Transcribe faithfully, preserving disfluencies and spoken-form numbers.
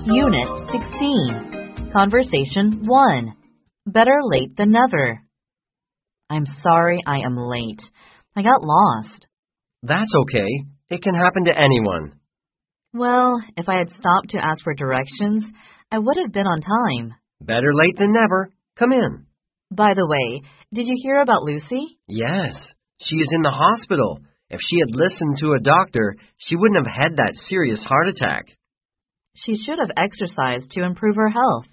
Unit sixteen. Conversation one. Better late than never. I'm sorry I am late. I got lost. That's okay. It can happen to anyone. Well, if I had stopped to ask for directions, I would have been on time. Better late than never. Come in. By the way, did you hear about Lucy? Yes, she is in the hospital. If she had listened to a doctor, she wouldn't have had that serious heart attack. She should have exercised to improve her health.